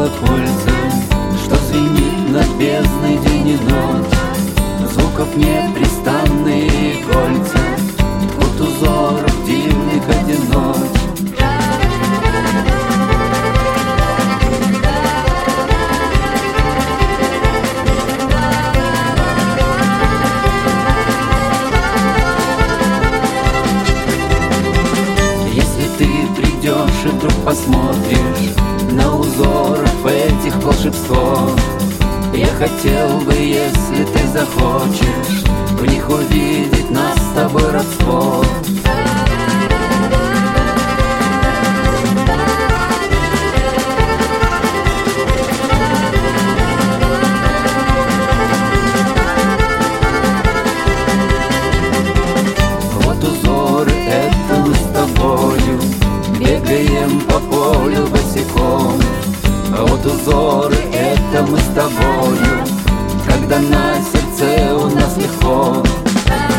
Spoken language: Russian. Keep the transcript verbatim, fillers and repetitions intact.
колокольца, что звенит над бездной день и ночь. Звуков непрестанные кольца, пут узоров дивных одиночь. И вдруг посмотришь на узоров этих волшебство. Я хотел бы, если ты захочешь, в них увидеть нас с тобой родство. Вот узоры, это мы с тобою бегаем по полю босиком. А вот узоры, это мы с тобою, когда на сердце у нас легко.